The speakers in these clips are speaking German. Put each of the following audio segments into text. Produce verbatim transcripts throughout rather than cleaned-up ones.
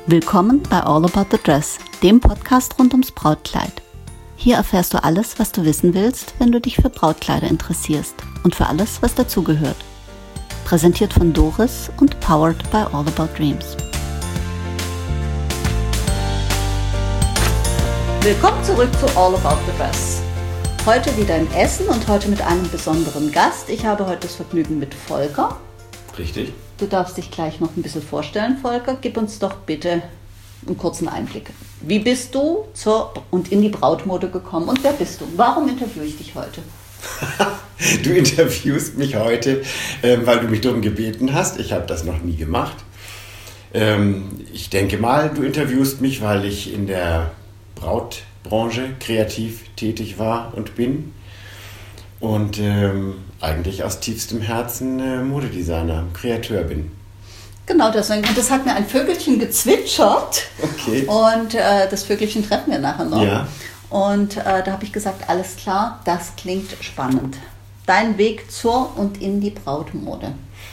Willkommen bei All About the Dress, dem Podcast rund ums Brautkleid. Hier erfährst du alles, was du wissen willst, wenn du dich für Brautkleider interessierst und für alles, was dazugehört. Präsentiert von Doris und powered by All About Dreams. Willkommen zurück zu All About the Dress. Heute wieder im Essen und heute mit einem besonderen Gast. Ich habe heute das Vergnügen mit Volker. Richtig. Du darfst dich gleich noch ein bisschen vorstellen, Volker. Gib uns doch bitte einen kurzen Einblick. Wie bist du zur und in die Brautmode gekommen und wer bist du? Warum interviewe ich dich heute? Du interviewst mich heute, ähm, weil du mich darum gebeten hast. Ich habe das noch nie gemacht. Ähm, ich denke mal, du interviewst mich, weil ich in der Brautbranche kreativ tätig war und bin. Und ähm, eigentlich aus tiefstem Herzen äh, Modedesigner, Kreateur bin. Genau, deswegen. Und das hat mir ein Vögelchen gezwitschert. Okay. Und äh, das Vögelchen treffen wir nachher noch. Ja. Und äh, da habe ich gesagt, alles klar, das klingt spannend. Dein Weg zur und in die Brautmode.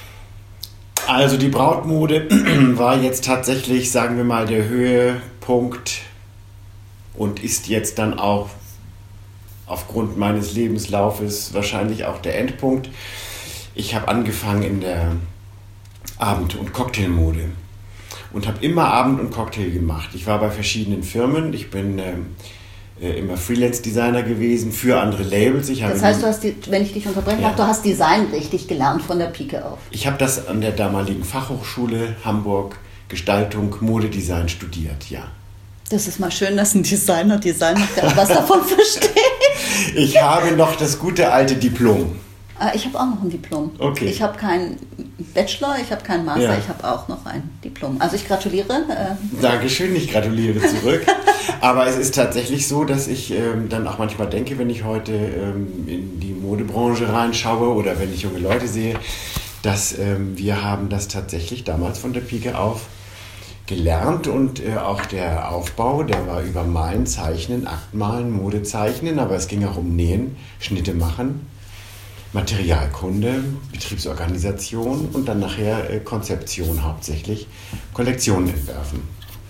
Also die Brautmode war jetzt tatsächlich, sagen wir mal, der Höhepunkt und ist jetzt dann auch aufgrund meines Lebenslaufes wahrscheinlich auch der Endpunkt. Ich habe angefangen in der Abend- und Cocktailmode und habe immer Abend- und Cocktail gemacht. Ich war bei verschiedenen Firmen. Ich bin äh, immer Freelance-Designer gewesen für andere Labels. Ich habe das heißt, du hast, die, wenn ich dich unterbrechen ja. darf, du hast Design richtig gelernt von der Pike auf. Ich habe das an der damaligen Fachhochschule Hamburg Gestaltung, Modedesign studiert, ja. Das ist mal schön, dass ein Designer Design macht, der was davon versteht. Ich habe noch das gute alte Diplom. Ich habe auch noch ein Diplom. Okay. Ich habe keinen Bachelor, ich habe keinen Master, Ja. ich habe auch noch ein Diplom. Also ich gratuliere. Äh Dankeschön, ich gratuliere zurück. Aber es ist tatsächlich so, dass ich ähm, dann auch manchmal denke, wenn ich heute ähm, in die Modebranche reinschaue oder wenn ich junge Leute sehe, dass ähm, wir haben das tatsächlich damals von der Pike auf gelernt und äh, auch der Aufbau, der war über Malen, Zeichnen, Aktmalen, Modezeichnen, aber es ging auch um Nähen, Schnitte machen, Materialkunde, Betriebsorganisation und dann nachher äh, Konzeption hauptsächlich, Kollektionen entwerfen.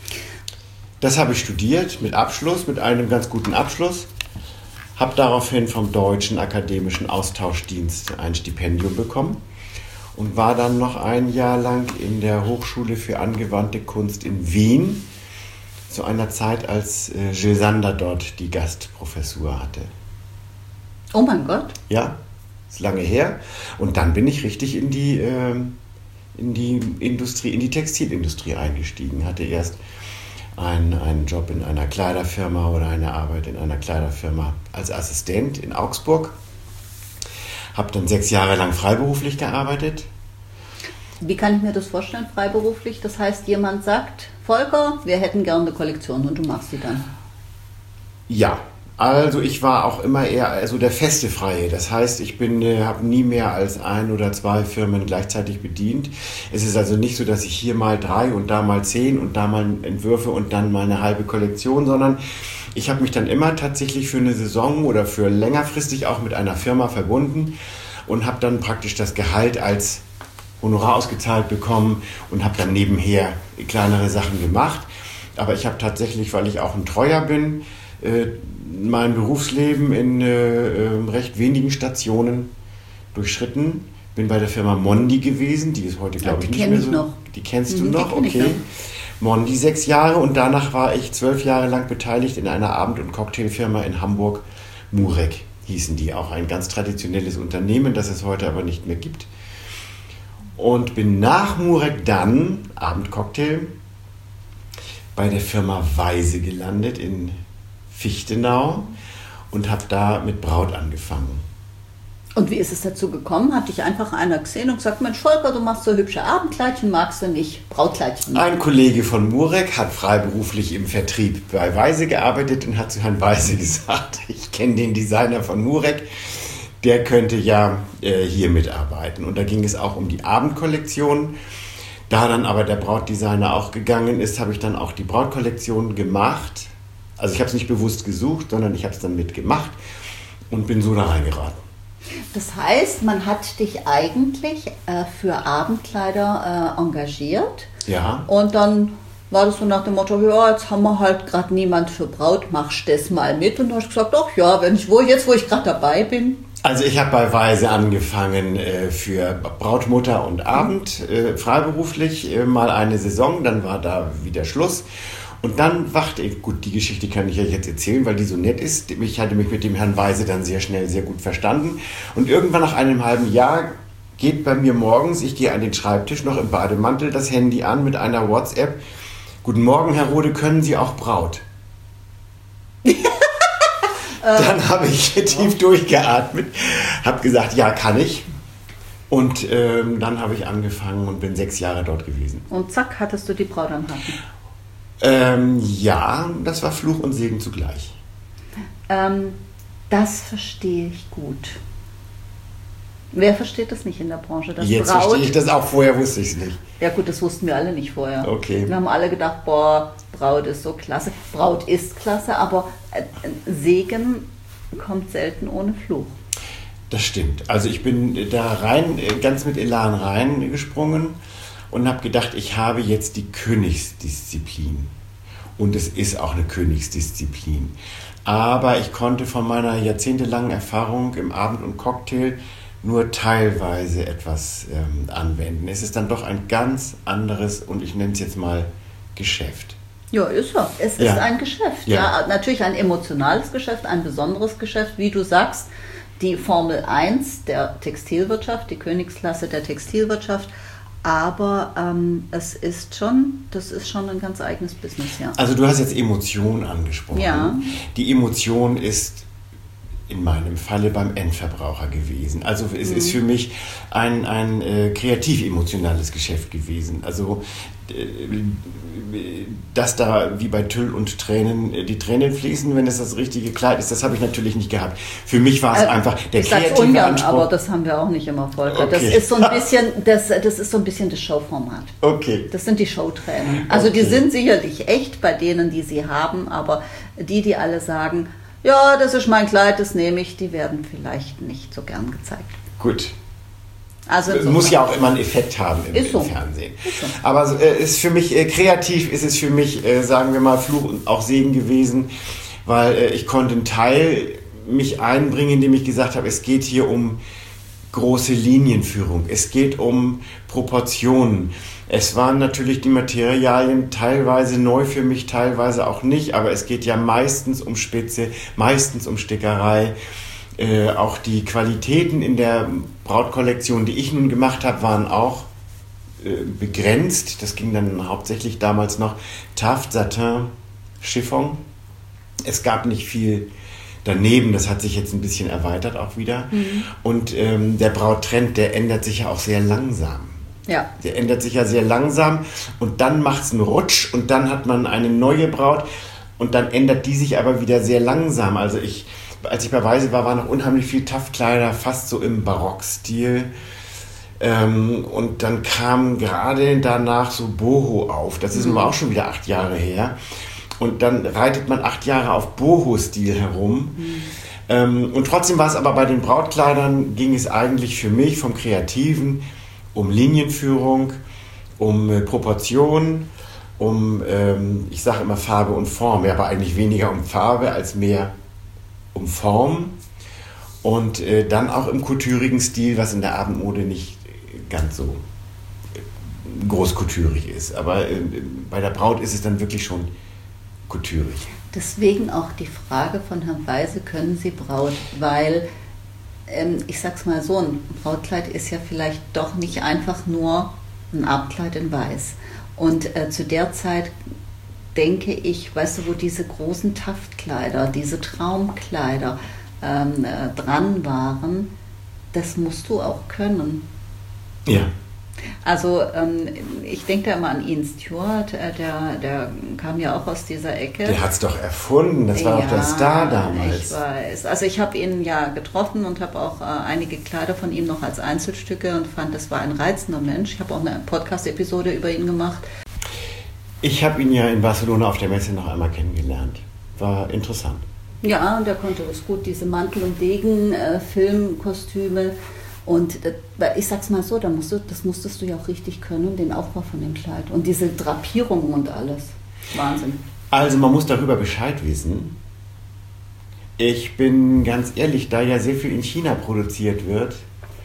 Das habe ich studiert mit Abschluss, mit einem ganz guten Abschluss, habe daraufhin vom Deutschen Akademischen Austauschdienst ein Stipendium bekommen und war dann noch ein Jahr lang in der Hochschule für angewandte Kunst in Wien, zu einer Zeit, als äh, Gilles Sander dort die Gastprofessur hatte. oh mein Gott. Ja, ist lange her. Und dann bin ich richtig in die, äh, in die Industrie, in die Textilindustrie eingestiegen. Hatte erst einen, einen Job in einer Kleiderfirma oder eine Arbeit in einer Kleiderfirma als Assistent in Augsburg. Habe dann sechs Jahre lang freiberuflich gearbeitet. Wie kann ich mir das vorstellen, freiberuflich? Das heißt, jemand sagt, Volker, wir hätten gerne eine Kollektion und du machst sie dann. Ja, also ich war auch immer eher also der feste Freie. Das heißt, ich bin, äh, habe nie mehr als ein oder zwei Firmen gleichzeitig bedient. Es ist also nicht so, dass ich hier mal drei und da mal zehn und da mal Entwürfe und dann mal eine halbe Kollektion, sondern ich habe mich dann immer tatsächlich für eine Saison oder für längerfristig auch mit einer Firma verbunden und habe dann praktisch das Gehalt als Honorar ausgezahlt bekommen und habe dann nebenher kleinere Sachen gemacht. Aber ich habe tatsächlich, weil ich auch ein Treuer bin, äh, mein Berufsleben in äh, recht wenigen Stationen durchschritten. Bin bei der Firma Mondi gewesen, die ist heute, glaube ich, nicht mehr so. Noch. Die kennst du Mhm, noch? die kenn ich Okay. noch. Mondi sechs Jahre und danach war ich zwölf Jahre lang beteiligt in einer Abend- und Cocktailfirma in Hamburg. Murek hießen die, auch ein ganz traditionelles Unternehmen, das es heute aber nicht mehr gibt. Und bin nach Murek dann, Abendcocktail, bei der Firma Weise gelandet in Fichtenau und habe da mit Braut angefangen. Und wie ist es dazu gekommen? Hat dich einfach einer gesehen und gesagt, Mensch Volker, du machst so hübsche Abendkleidchen, magst du nicht Brautkleidchen? Ein Kollege von Murek hat freiberuflich im Vertrieb bei Weise gearbeitet und hat zu Herrn Weise gesagt, ich kenne den Designer von Murek, der könnte ja äh, hier mitarbeiten. Und da ging es auch um die Abendkollektion. Da dann aber der Brautdesigner auch gegangen ist, habe ich dann auch die Brautkollektion gemacht. Also ich habe es nicht bewusst gesucht, sondern ich habe es dann mitgemacht und bin so da reingeraten. Das heißt, man hat dich eigentlich äh, für Abendkleider äh, engagiert. Ja. Und dann war das so nach dem Motto, ja, jetzt haben wir halt gerade niemand für Braut, machst du das mal mit? Und da habe ich gesagt, ach ja, wenn ich wo jetzt, wo ich gerade dabei bin. Also ich habe bei Weise angefangen äh, für Brautmutter und Abend, äh, freiberuflich, äh, mal eine Saison, dann war da wieder Schluss. Und dann wachte ich, gut, die Geschichte kann ich ja jetzt erzählen, weil die so nett ist. Ich hatte mich mit dem Herrn Weise dann sehr schnell, sehr gut verstanden. Und irgendwann nach einem halben Jahr geht bei mir morgens, ich gehe an den Schreibtisch, noch im Bademantel, das Handy an mit einer WhatsApp. Guten Morgen, Herr Rode, können Sie auch Braut? Dann habe ich tief durchgeatmet, habe gesagt, ja, kann ich. Und ähm, dann habe ich angefangen und bin sechs Jahre dort gewesen. Und zack, hattest du die Braut am Haken. Ähm, ja, das war Fluch und Segen zugleich. Ähm, das verstehe ich gut. Wer versteht das nicht in der Branche? Das Jetzt Braut, verstehe ich das auch, vorher wusste ich es nicht. Ja gut, das wussten wir alle nicht vorher. Okay. Wir haben alle gedacht, boah, Braut ist so klasse. Braut ist klasse, aber äh, Segen kommt selten ohne Fluch. Das stimmt. Also ich bin da rein, ganz mit Elan reingesprungen und habe gedacht, ich habe jetzt die Königsdisziplin. Und es ist auch eine Königsdisziplin. Aber ich konnte von meiner jahrzehntelangen Erfahrung im Abend- und Cocktail nur teilweise etwas ähm, anwenden. Es ist dann doch ein ganz anderes, und ich nenne es jetzt mal, Geschäft. Ja, ist er. Es Ja. ist ein Geschäft. Ja. Ja. Natürlich ein emotionales Geschäft, ein besonderes Geschäft, wie du sagst, die Formel eins der Textilwirtschaft, die Königsklasse der Textilwirtschaft. Aber ähm, es ist schon, das ist schon ein ganz eigenes Business, ja. Also du hast jetzt Emotion angesprochen. Ja. Die Emotion ist in meinem Falle beim Endverbraucher gewesen. Also es Mhm. ist für mich ein, ein äh, kreativ-emotionales Geschäft gewesen. Also äh, dass da wie bei Tüll und Tränen äh, die Tränen fließen, wenn es das richtige Kleid ist, das habe ich natürlich nicht gehabt. Für mich war es Äh, einfach der ich sag's kreative ungern, Anspruch. aber das haben wir auch nicht immer, Volker. Das Okay. ist so ein bisschen, das, das ist so ein bisschen das Showformat. Okay. Das sind die Showtränen. Also die Okay. sind sicherlich echt bei denen, die sie haben, aber die, die alle sagen, ja, das ist mein Kleid, das nehme ich, die werden vielleicht nicht so gern gezeigt. Gut. Also insofern- Muss ja auch immer einen Effekt haben im, Ist so. im Fernsehen. Ist so. Aber äh, ist für mich äh, kreativ, ist es für mich, äh, sagen wir mal, Fluch und auch Segen gewesen, weil äh, ich konnte einen Teil mich einbringen, indem ich gesagt habe, es geht hier um große Linienführung, es geht um Proportionen. Es waren natürlich die Materialien teilweise neu für mich, teilweise auch nicht, aber es geht ja meistens um Spitze, meistens um Stickerei. Äh, auch die Qualitäten in der Brautkollektion, die ich nun gemacht habe, waren auch äh, begrenzt. Das ging dann hauptsächlich damals noch Taft, Satin, Chiffon. Es gab nicht viel daneben, das hat sich jetzt ein bisschen erweitert auch wieder. Mhm. Und ähm, der Brauttrend, der ändert sich ja auch sehr langsam. Ja. Der ändert sich ja sehr langsam und dann macht es einen Rutsch und dann hat man eine neue Braut und dann ändert die sich aber wieder sehr langsam. Also ich, als ich bei Weise war, waren noch unheimlich viel Taftkleider, fast so im Barockstil. Ähm, und dann kam gerade danach so Boho auf. Das ist mhm. nun auch schon wieder acht Jahre her. Und dann reitet man acht Jahre auf Boho-Stil herum. Mhm. Ähm, und trotzdem war es aber bei den Brautkleidern, ging es eigentlich für mich vom Kreativen um Linienführung, um äh, Proportion, um, ähm, ich sage immer Farbe und Form, ja, aber eigentlich weniger um Farbe als mehr um Form und äh, dann auch im couturigen Stil, was in der Abendmode nicht ganz so großkouturig ist. Aber äh, bei der Braut ist es dann wirklich schon couturig. Deswegen auch die Frage von Herrn Weise, können Sie Braut, weil ich sag's mal so, ein Brautkleid ist ja vielleicht doch nicht einfach nur ein Abendkleid in Weiß. Und äh, zu der Zeit denke ich, weißt du, wo diese großen Taftkleider, diese Traumkleider ähm, äh, dran waren, das musst du auch können. Ja. Also ähm, ich denke da immer an Ian Stewart, äh, der, der kam ja auch aus dieser Ecke. Der hat es doch erfunden, das war ja, auch der Star damals. Ich weiß. Also ich habe ihn ja getroffen und habe auch äh, einige Kleider von ihm noch als Einzelstücke und fand, das war ein reizender Mensch. Ich habe auch eine Podcast-Episode über ihn gemacht. Ich habe ihn ja in Barcelona auf der Messe noch einmal kennengelernt. War interessant. Ja, und er konnte das gut, diese Mantel- und Degen-Filmkostüme. Und ich sag's mal so, da musst du, das musstest du ja auch richtig können, den Aufbau von dem Kleid. Und diese Drapierung und alles. Wahnsinn. Also man muss darüber Bescheid wissen. Ich bin ganz ehrlich, da ja sehr viel in China produziert wird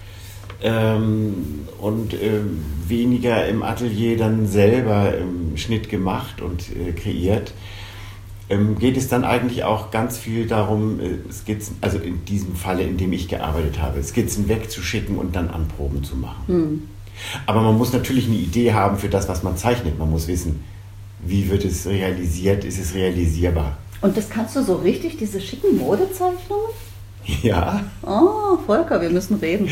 ähm, und äh, weniger im Atelier dann selber im Schnitt gemacht und äh, kreiert, ähm, geht es dann eigentlich auch ganz viel darum, äh, Skizzen, also in diesem Falle, in dem ich gearbeitet habe, Skizzen wegzuschicken und dann Anproben zu machen. Hm. Aber man muss natürlich eine Idee haben für das, was man zeichnet. Man muss wissen, wie wird es realisiert, ist es realisierbar. Und das kannst du so richtig, diese schicken Modezeichnungen? Ja. Oh, Volker, wir müssen reden.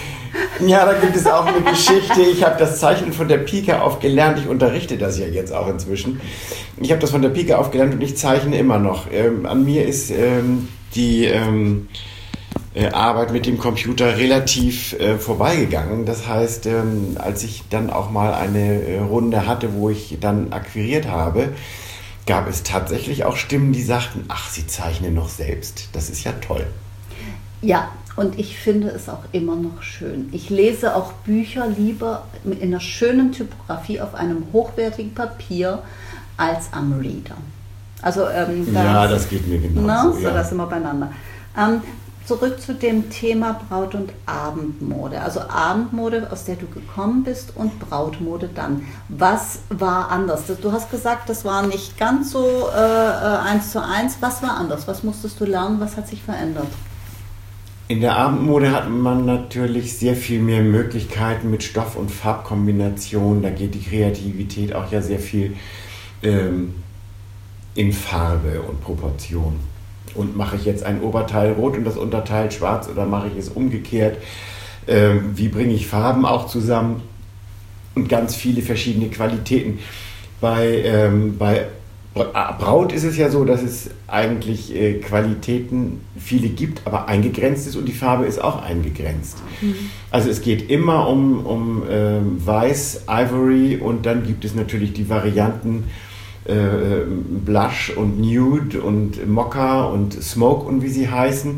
Ja, da gibt es auch eine Geschichte. Ich habe das Zeichnen von der Pike auf gelernt. Ich unterrichte das ja jetzt auch inzwischen. Ich habe das von der Pike auf gelernt und ich zeichne immer noch. Ähm, an mir ist ähm, die ähm, äh, Arbeit mit dem Computer relativ äh, vorbeigegangen. Das heißt, ähm, als ich dann auch mal eine äh, Runde hatte, wo ich dann akquiriert habe, gab es tatsächlich auch Stimmen, die sagten, ach, Sie zeichnen noch selbst. Das ist ja toll. Ja, und ich finde es auch immer noch schön. Ich lese auch Bücher lieber in einer schönen Typografie auf einem hochwertigen Papier als am Reader. Also, ähm, das, ja, das geht mir genau na, so. So, ja. da sind wir beieinander. Ähm, zurück zu dem Thema Braut- und Abendmode. Also Abendmode, aus der du gekommen bist, und Brautmode dann. Was war anders? Du hast gesagt, das war nicht ganz so äh, eins zu eins. Was war anders? Was musstest du lernen? Was hat sich verändert? In der Abendmode hat man natürlich sehr viel mehr Möglichkeiten mit Stoff- und Farbkombinationen. Da geht die Kreativität auch ja sehr viel ähm, in Farbe und Proportion. Und mache ich jetzt ein Oberteil rot und das Unterteil schwarz oder mache ich es umgekehrt? Ähm, wie bringe ich Farben auch zusammen? Und ganz viele verschiedene Qualitäten. Bei, ähm, bei Braut ist es ja so, dass es eigentlich äh, Qualitäten viele gibt, aber eingegrenzt ist und die Farbe ist auch eingegrenzt. Mhm. Also es geht immer um, um äh, Weiß, Ivory und dann gibt es natürlich die Varianten äh, Blush und Nude und Mocha und Smoke und wie sie heißen.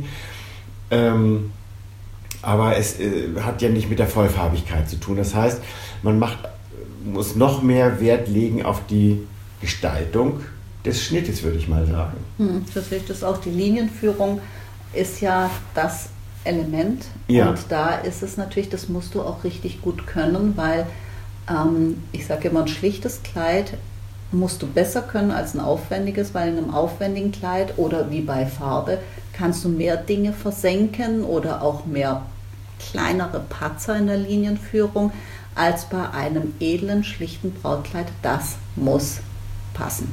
Ähm, aber es äh, hat ja nicht mit der Vollfarbigkeit zu tun. Das heißt, man macht, muss noch mehr Wert legen auf die Gestaltung des Schnittes, würde ich mal sagen. Hm, so sehe ich das auch. Die Linienführung ist ja das Element. Ja. Und da ist es natürlich, das musst du auch richtig gut können, weil ähm, ich sage immer, ein schlichtes Kleid musst du besser können als ein aufwendiges, weil in einem aufwendigen Kleid oder wie bei Farbe kannst du mehr Dinge versenken oder auch mehr kleinere Patzer in der Linienführung als bei einem edlen, schlichten Brautkleid. Das muss passen.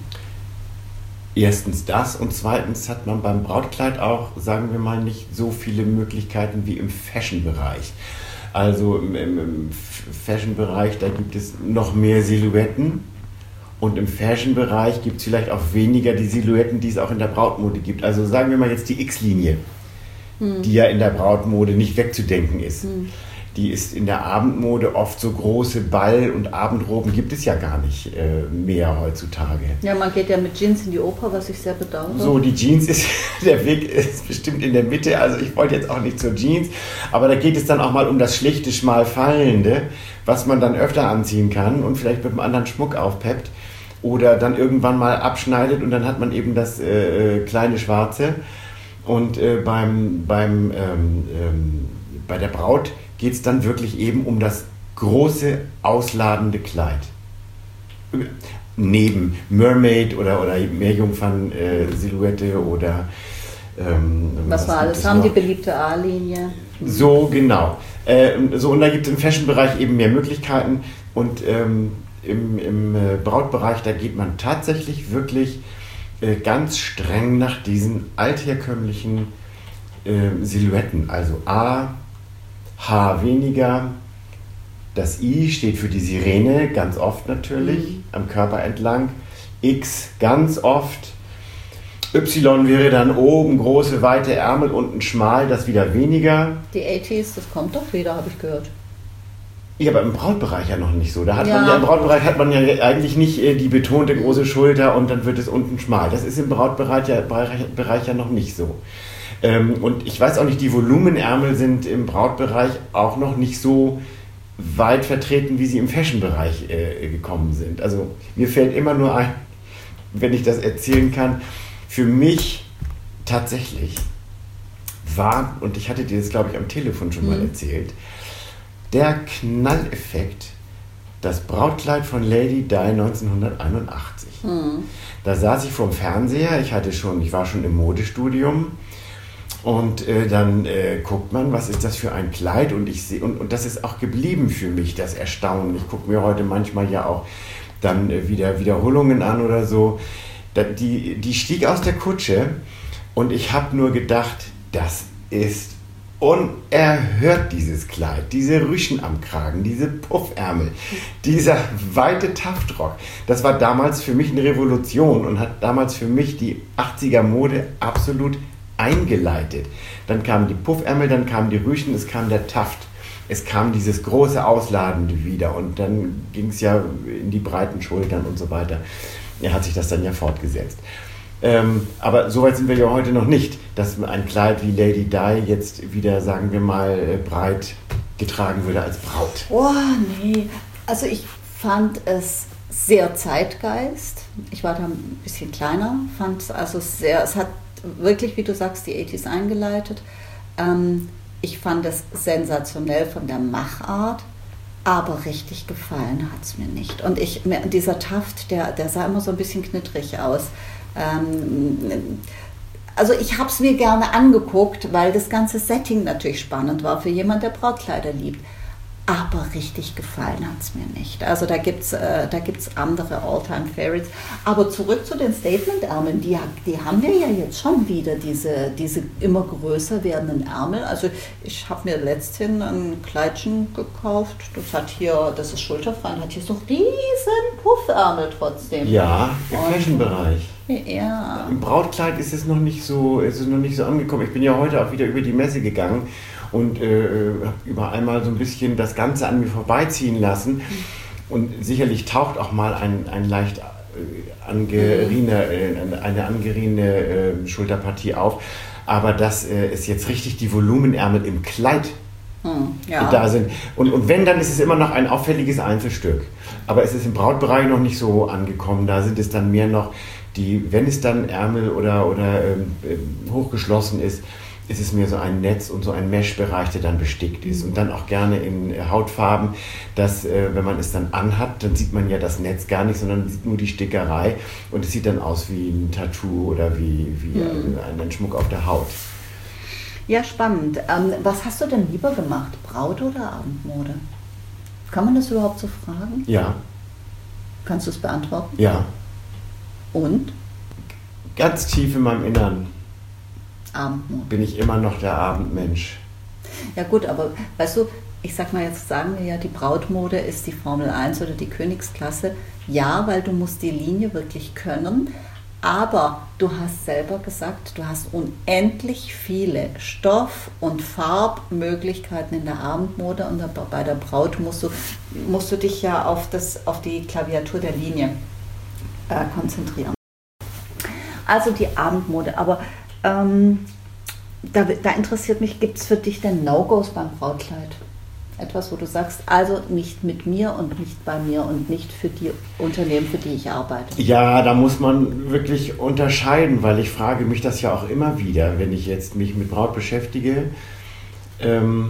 Erstens das und zweitens hat man beim Brautkleid auch, sagen wir mal, nicht so viele Möglichkeiten wie im Fashion-Bereich. Also im, im, im Fashion-Bereich, da gibt es noch mehr Silhouetten und im Fashion-Bereich gibt es vielleicht auch weniger die Silhouetten, die es auch in der Brautmode gibt. Also sagen wir mal jetzt die X-Linie, hm. die ja in der Brautmode nicht wegzudenken ist. Hm. Die ist in der Abendmode oft so große Ball- und Abendroben gibt es ja gar nicht äh, mehr heutzutage. Ja, man geht ja mit Jeans in die Oper, was ich sehr bedauere. So, die Jeans ist, der Weg ist bestimmt in der Mitte, also ich wollte jetzt auch nicht zur Jeans, aber da geht es dann auch mal um das schlichte, schmal Fallende, was man dann öfter anziehen kann und vielleicht mit einem anderen Schmuck aufpeppt oder dann irgendwann mal abschneidet und dann hat man eben das äh, kleine Schwarze und äh, beim, beim, ähm, ähm, bei der Braut geht es dann wirklich eben um das große, ausladende Kleid. Neben Mermaid oder, oder Meerjungfern-Silhouette äh, oder ähm, was, was wir alles haben, noch? Die beliebte A-Linie. So, genau. Äh, so, und da gibt es im Fashion-Bereich eben mehr Möglichkeiten und ähm, im, im Brautbereich, da geht man tatsächlich wirklich äh, ganz streng nach diesen altherkömmlichen äh, Silhouetten. Also A, H weniger, das I steht für die Sirene, ganz oft natürlich, mhm. am Körper entlang, X ganz oft, Y wäre dann oben große, weite Ärmel, unten schmal, das wieder weniger. Die achtziger, das kommt doch wieder, habe ich gehört. Ja, aber im Brautbereich ja noch nicht so. Da hat Ja. man ja im Brautbereich hat man ja eigentlich nicht äh, die betonte große Schulter und dann wird es unten schmal. Das ist im Brautbereich ja, Bereich, Bereich ja noch nicht so. Ähm, und ich weiß auch nicht, die Volumenärmel sind im Brautbereich auch noch nicht so weit vertreten, wie sie im Fashion-Bereich äh, gekommen sind. Also mir fällt immer nur ein, wenn ich das erzählen kann, für mich tatsächlich war, und ich hatte dir das, glaube ich, am Telefon schon mal Mhm. erzählt, der Knalleffekt, das Brautkleid von Lady Di neunzehnhunderteinundachtzig. Mhm. Da saß ich vorm Fernseher, ich hatte schon, ich war schon im Modestudium und äh, dann äh, guckt man, was ist das für ein Kleid und ich sehe, und, und das ist auch geblieben für mich, das Erstaunen. Ich gucke mir heute manchmal ja auch dann äh, wieder Wiederholungen an oder so. Da, die, die stieg aus der Kutsche und ich habe nur gedacht, das ist unerhört, dieses Kleid, diese Rüschen am Kragen, diese Puffärmel, dieser weite Taftrock. Das war damals für mich eine Revolution und hat damals für mich die achtziger Mode absolut eingeleitet. Dann kamen die Puffärmel, dann kamen die Rüschen, es kam der Taft. Es kam dieses große Ausladende wieder und dann ging es ja in die breiten Schultern und so weiter. Er hat sich das dann ja fortgesetzt. Ähm, aber so weit sind wir ja heute noch nicht, dass ein Kleid wie Lady Di jetzt wieder, sagen wir mal, äh, breit getragen würde als Braut. Oh, nee. Also ich fand es sehr Zeitgeist. Ich war da ein bisschen kleiner, fand es also sehr, es hat wirklich, wie du sagst, die achtziger eingeleitet. Ähm, ich fand es sensationell von der Machart, aber richtig gefallen hat es mir nicht. Und ich, mir, dieser Taft, der, der sah immer so ein bisschen knittrig aus. Ähm, also ich habe es mir gerne angeguckt, weil das ganze Setting natürlich spannend war für jemanden, der Brautkleider liebt. Aber richtig gefallen hat es mir nicht. Also da gibt es äh, da gibt's andere All-Time-Favorites. Aber zurück zu den Statement-Ärmeln, die, die haben wir ja jetzt schon wieder, diese, diese immer größer werdenden Ärmel. Also ich habe mir letzthin ein Kleidchen gekauft, das hat hier, das ist schulterfrei, und hat hier so riesen Puffärmel trotzdem. Ja, im Fashion-Bereich. Ja. Im Brautkleid ist es noch nicht so, ist es noch nicht so angekommen. Ich bin ja heute auch wieder über die Messe gegangen und äh, habe überall mal so ein bisschen das Ganze an mir vorbeiziehen lassen. Und sicherlich taucht auch mal ein, ein leicht äh, angeriene, äh, eine angeriene äh, Schulterpartie auf. Aber dass äh, es jetzt richtig die Volumenärmel im Kleid Hm, ja. da sind. Und, und wenn, dann ist es immer noch ein auffälliges Einzelstück. Aber es ist im Brautbereich noch nicht so angekommen. Da sind es dann mehr noch die, wenn es dann Ärmel oder, oder ähm, hochgeschlossen ist, ist es mir so ein Netz und so ein Mesh-Bereich, der dann bestickt ist. Und dann auch gerne in Hautfarben, dass, äh, wenn man es dann anhat, dann sieht man ja das Netz gar nicht, sondern sieht nur die Stickerei. Und es sieht dann aus wie ein Tattoo oder wie, wie Mhm. ein, ein Schmuck auf der Haut. Ja, spannend. Ähm, was hast du denn lieber gemacht, Braut- oder Abendmode? Kann man das überhaupt so fragen? Ja, Kannst du es beantworten? ja. Und? Ganz tief in meinem Innern Abendmode. bin ich immer noch der Abendmensch. Ja gut, aber weißt du, ich sag mal, jetzt sagen wir ja, die Brautmode ist die Formel eins oder die Königsklasse. Ja, weil du musst die Linie wirklich können, aber du hast selber gesagt, du hast unendlich viele Stoff- und Farbmöglichkeiten in der Abendmode und bei der Braut musst du, musst du dich ja auf, das, auf die Klaviatur der Linie äh, konzentrieren. Also die Abendmode, aber ähm, da, da interessiert mich, gibt es für dich denn No-Gos beim Brautkleid? Etwas, wo du sagst, also nicht mit mir und nicht bei mir und nicht für die Unternehmen, für die ich arbeite. Ja, da muss man wirklich unterscheiden, weil ich frage mich das ja auch immer wieder, wenn ich jetzt mich mit Braut beschäftige. Ähm,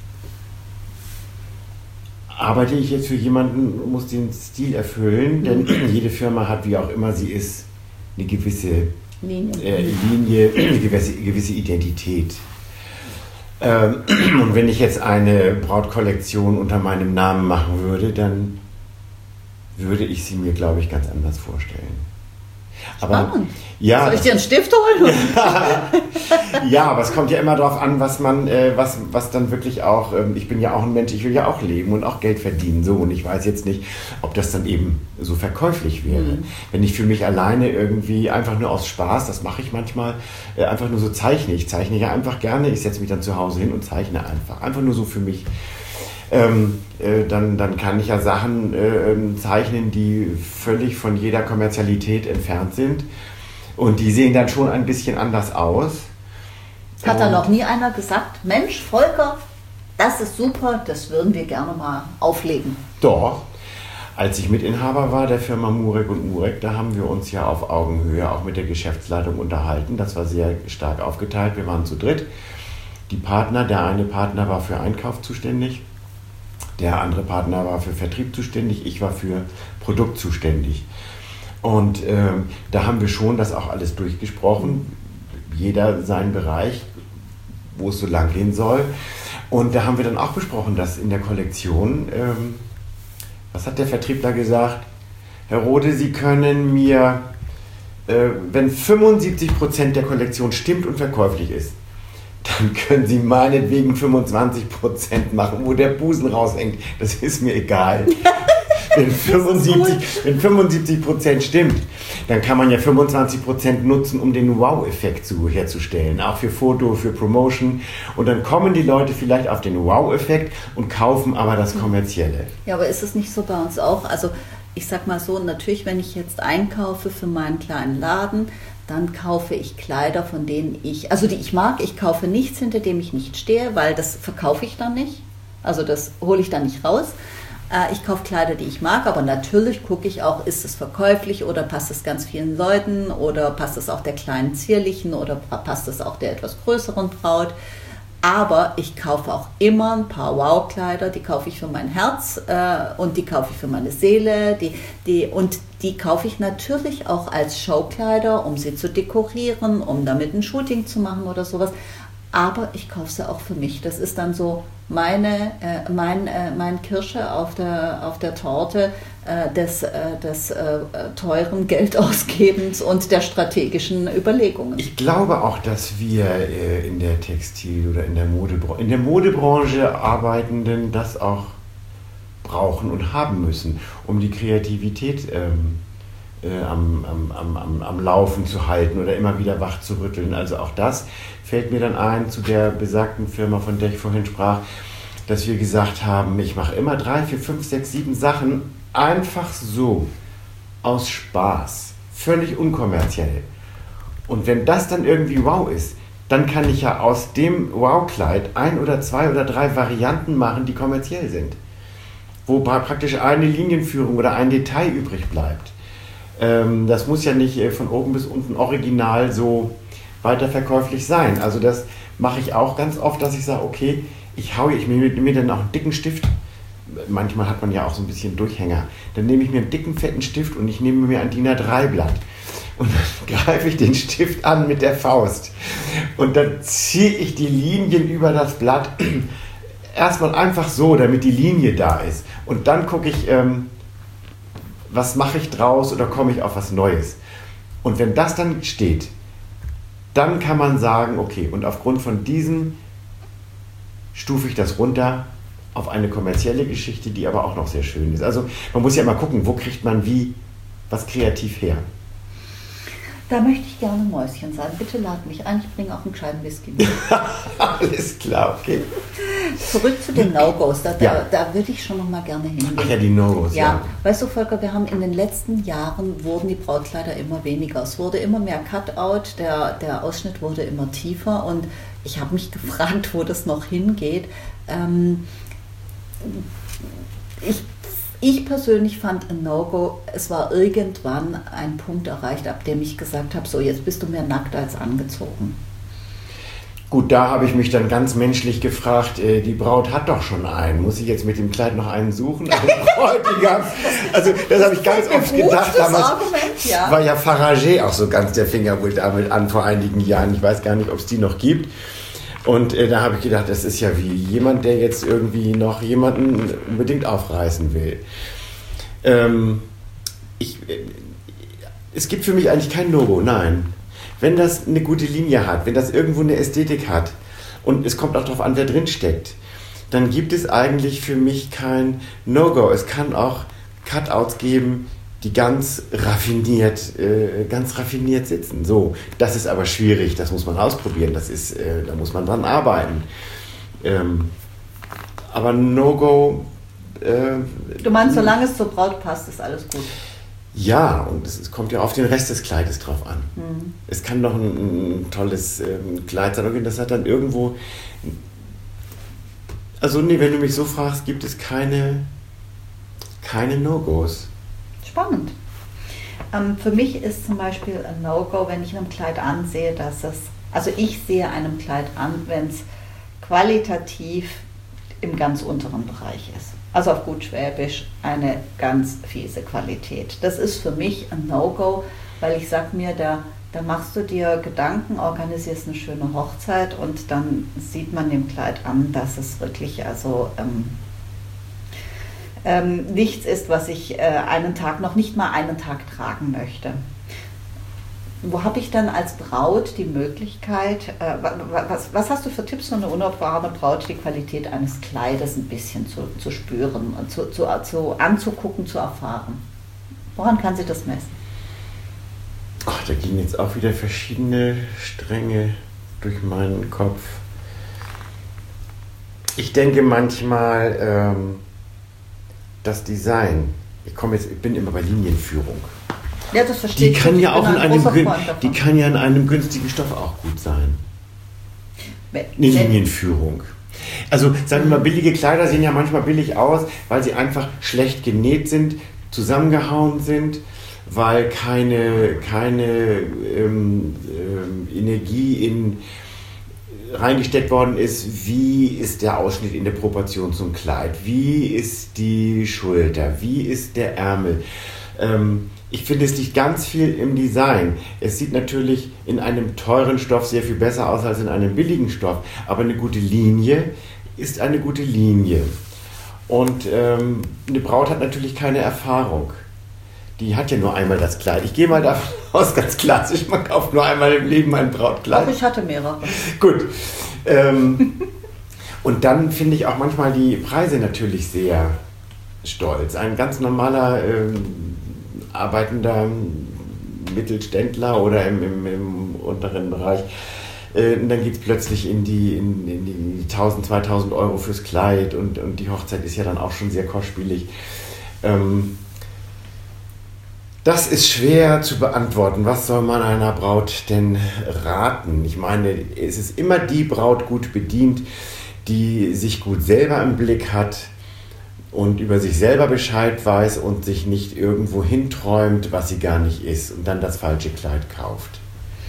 arbeite ich jetzt für jemanden, muss den Stil erfüllen, denn jede Firma hat, wie auch immer sie ist, eine gewisse Linie. äh, Linie, eine gewisse, gewisse Identität. Ähm, und wenn ich jetzt eine Brautkollektion unter meinem Namen machen würde, dann würde ich sie mir, glaube ich, ganz anders vorstellen. Aber, Spannend. ja, Soll ich dir einen Stift holen? ja, aber es kommt ja immer darauf an, was man, äh, was, was dann wirklich auch, ähm, ich bin ja auch ein Mensch, ich will ja auch leben und auch Geld verdienen, so, und ich weiß jetzt nicht, ob das dann eben so verkäuflich wäre. Mhm. Wenn ich für mich alleine irgendwie einfach nur aus Spaß, das mache ich manchmal, äh, einfach nur so zeichne, ich zeichne ja einfach gerne, ich setze mich dann zu Hause hin und zeichne einfach, einfach nur so für mich. ähm, äh, dann, dann kann ich ja Sachen äh, zeichnen, die völlig von jeder Kommerzialität entfernt sind. Und die sehen dann schon ein bisschen anders aus. Hat da noch nie einer gesagt, Mensch, Volker, das ist super, das würden wir gerne mal auflegen? Doch. Als ich Mitinhaber war der Firma Murek und Murek, da haben wir uns ja auf Augenhöhe auch mit der Geschäftsleitung unterhalten. Das war sehr stark aufgeteilt. Wir waren zu dritt. Die Partner, der eine Partner war für Einkauf zuständig, der andere Partner war für Vertrieb zuständig, ich war für Produkt zuständig. Und ähm, da haben wir schon das auch alles durchgesprochen, jeder seinen Bereich, wo es so lang gehen soll. Und da haben wir dann auch besprochen, dass in der Kollektion, ähm, was hat der Vertriebler gesagt? Herr Rode, Sie können mir, äh, wenn fünfundsiebzig Prozent der Kollektion stimmt und verkäuflich ist, dann können Sie meinetwegen fünfundzwanzig Prozent machen, wo der Busen raushängt. Das ist mir egal. Wenn fünfundsiebzig, wenn fünfundsiebzig Prozent stimmt, dann kann man ja fünfundzwanzig Prozent nutzen, um den Wow-Effekt zu, herzustellen. Auch für Foto, für Promotion. Und dann kommen die Leute vielleicht auf den Wow-Effekt und kaufen aber das Kommerzielle. Ja, aber ist es nicht so bei uns auch? Also ich sag mal so, natürlich, wenn ich jetzt einkaufe für meinen kleinen Laden, dann kaufe ich Kleider, von denen ich, also die ich mag. Ich kaufe nichts, hinter dem ich nicht stehe, weil das verkaufe ich dann nicht. Also das hole ich dann nicht raus. Ich kaufe Kleider, die ich mag, aber natürlich gucke ich auch, ist es verkäuflich oder passt es ganz vielen Leuten oder passt es auch der kleinen Zierlichen oder passt es auch der etwas größeren Braut. Aber ich kaufe auch immer ein paar Wow-Kleider, die kaufe ich für mein Herz äh, und die kaufe ich für meine Seele. Die, die, und die kaufe ich natürlich auch als Showkleider, um sie zu dekorieren, um damit ein Shooting zu machen oder sowas. Aber ich kaufe sie auch für mich. Das ist dann so meine, äh, mein, äh, mein Kirsche auf der, auf der Torte äh, des, äh, des äh, teuren Geldausgebens und der strategischen Überlegungen. Ich glaube auch, dass wir äh, in der Textil- oder in der Modebranche, in der Modebranche Arbeitenden das auch brauchen und haben müssen, um die Kreativität ähm, äh, am, am, am, am Laufen zu halten oder immer wieder wach zu rütteln. Also auch das fällt mir dann ein zu der besagten Firma, von der ich vorhin sprach, dass wir gesagt haben, ich mache immer drei, vier, fünf, sechs, sieben Sachen einfach so, aus Spaß, völlig unkommerziell. Und wenn das dann irgendwie wow ist, dann kann ich ja aus dem Wow-Kleid ein oder zwei oder drei Varianten machen, die kommerziell sind. Wo praktisch eine Linienführung oder ein Detail übrig bleibt. Ähm, das muss ja nicht von oben bis unten original so weiterverkäuflich sein. Also das mache ich auch ganz oft, dass ich sage, okay, ich haue ich mir, mir dann auch einen dicken Stift, manchmal hat man ja auch so ein bisschen Durchhänger, dann nehme ich mir einen dicken, fetten Stift und ich nehme mir ein D I N A drei Blatt und dann greife ich den Stift an mit der Faust und dann ziehe ich die Linien über das Blatt erstmal einfach so, damit die Linie da ist und dann gucke ich, ähm, was mache ich draus oder komme ich auf was Neues. Und wenn das dann steht, dann kann man sagen, okay, und aufgrund von diesem stufe ich das runter auf eine kommerzielle Geschichte, die aber auch noch sehr schön ist. Also man muss ja mal gucken, wo kriegt man wie was kreativ her. Da möchte ich gerne Mäuschen sein. Bitte lad mich ein, ich bringe auch einen kleinen Whisky mit. Alles klar, okay. Zurück zu den No-Gos, da, Ja. da, da würde ich schon noch mal gerne hingehen. Ach ja, die No-Gos, Ja, ja. weißt du, Volker, wir haben in den letzten Jahren wurden die Brautkleider immer weniger. Es wurde immer mehr Cutout, der, der Ausschnitt wurde immer tiefer und ich habe mich gefragt, wo das noch hingeht. Ähm, ich Ich persönlich fand ein No-Go, es war irgendwann ein Punkt erreicht, ab dem ich gesagt habe, so jetzt bist du mehr nackt als angezogen. Gut, da habe ich mich dann ganz menschlich gefragt, äh, die Braut hat doch schon einen. Muss ich jetzt mit dem Kleid noch einen suchen? Also, Bräutigam. Also das habe ich ganz oft gedacht. Damals Argument, ja. war ja Faragé auch so ganz der Finger wohl damit an vor einigen Jahren. Ich weiß gar nicht, ob es die noch gibt. Und äh, da habe ich gedacht, das ist ja wie jemand, der jetzt irgendwie noch jemanden unbedingt aufreißen will. Ähm, ich, äh, es gibt für mich eigentlich kein No-Go, nein. Wenn das eine gute Linie hat, wenn das irgendwo eine Ästhetik hat und es kommt auch darauf an, wer drin steckt, dann gibt es eigentlich für mich kein No-Go. Es kann auch Cutouts geben, die ganz raffiniert, äh, ganz raffiniert sitzen. So, das ist aber schwierig, das muss man ausprobieren, das ist, äh, da muss man dran arbeiten. Ähm, aber No-Go... Äh, du meinst, solange es zur Braut passt, ist alles gut? Ja, und es, es kommt ja auf den Rest des Kleides drauf an. Mhm. Es kann doch ein, ein tolles ähm, Kleid sein, okay, das hat dann irgendwo... Also nee, wenn du mich so fragst, gibt es keine, keine No-Gos. Spannend. Ähm, für mich ist zum Beispiel ein No-Go, wenn ich einem Kleid ansehe, dass es... Also ich sehe einem Kleid an, wenn es qualitativ im ganz unteren Bereich ist. Also auf gut Schwäbisch eine ganz fiese Qualität. Das ist für mich ein No-Go, weil ich sage mir, da, da machst du dir Gedanken, organisierst eine schöne Hochzeit und dann sieht man dem Kleid an, dass es wirklich also ähm, ähm, nichts ist, was ich äh, einen Tag, noch nicht mal einen Tag tragen möchte. Wo habe ich dann als Braut die Möglichkeit, äh, was, was hast du für Tipps für eine unerfahrene Braut, die Qualität eines Kleides ein bisschen zu, zu spüren, zu, zu, zu anzugucken, zu erfahren? Woran kann sie das messen? Ach, da gehen jetzt auch wieder verschiedene Stränge durch meinen Kopf. Ich denke manchmal, ähm, das Design, ich komme jetzt, ich bin immer bei Linienführung. Ja, das verstehe die ich. kann Ich ja auch in einem, die kann ja in Mhm. einem günstigen Stoff auch gut sein. Wenn, Eine Linienführung. Also sagen wir mal, billige Kleider sehen ja manchmal billig aus, weil sie einfach schlecht genäht sind, zusammengehauen sind, weil keine, keine ähm, ähm, Energie in, reingesteckt worden ist. Wie ist der Ausschnitt in der Proportion zum Kleid? Wie ist die Schulter? Wie ist der Ärmel? Ähm, Ich finde, es liegt ganz viel im Design. Es sieht natürlich in einem teuren Stoff sehr viel besser aus als in einem billigen Stoff. Aber eine gute Linie ist eine gute Linie. Und ähm, eine Braut hat natürlich keine Erfahrung. Die hat ja nur einmal das Kleid. Ich gehe mal davon aus, ganz klassisch, man kauft nur einmal im Leben ein Brautkleid. Auch ich hatte mehrere. Gut. Ähm, und dann finde ich auch manchmal die Preise natürlich sehr stolz. Ein ganz normaler... Ähm, arbeitender Mittelständler oder im, im, im unteren Bereich, äh, und dann geht es plötzlich in die, in, in die tausend, zweitausend Euro fürs Kleid und, und die Hochzeit ist ja dann auch schon sehr kostspielig. Ähm, das ist schwer zu beantworten. Was soll man einer Braut denn raten? Ich meine, es ist immer die Braut gut bedient, die sich gut selber im Blick hat, und über sich selber Bescheid weiß und sich nicht irgendwo hinträumt, was sie gar nicht ist und dann das falsche Kleid kauft.